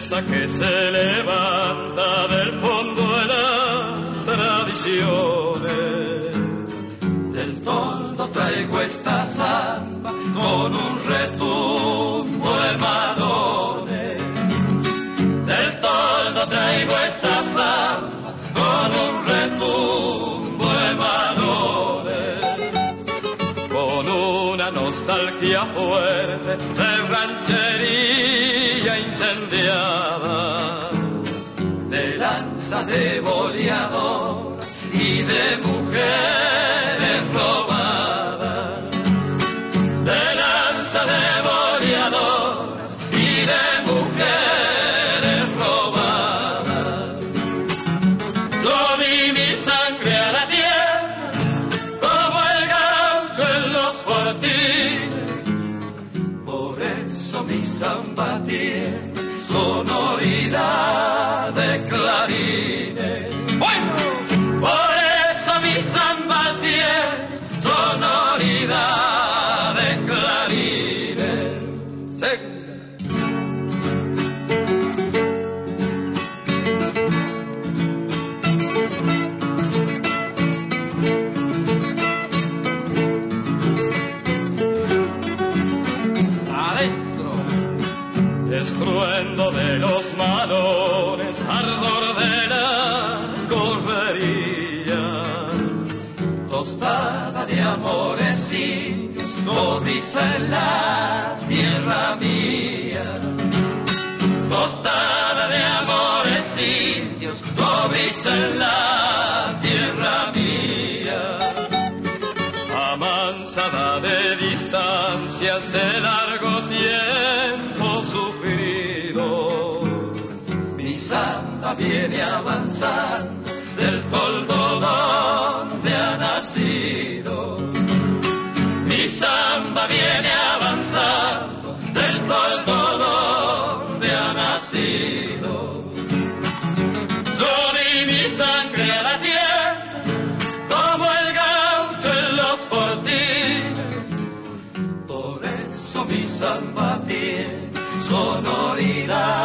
esa que se levanta del fondo de las tradiciones. Del toldo traigo esta samba con un retumbo de malones. Del toldo traigo esta samba con un retumbo de malones. Con una nostalgia fuerte de ranchería incendiada, de lanza de boleadoras y de mujeres robadas, de lanza de boleadoras y de mujeres robadas. Yo di mi sangre a la tierra como el gaucho en los fortines, por eso mi samba tiene sonoridad de clarines. ¡Bueno! Por eso mi samba tiene sonoridad de clarines. Adentro, estruendo de los malones, ardor de la correría, Tostada de amores indios, cobriza en la tierra mía. Tostada de amores indios, cobriza en la tierra mía. amansada de distancias de largo tiempo sufrido. Mi samba viene avanzando del toldo donde ha nacido. Mi samba viene avanzando del toldo donde ha nacido. Yo di mi sangre a la tierra como el gaucho en los fortines. Por eso mi samba tiene sonoridad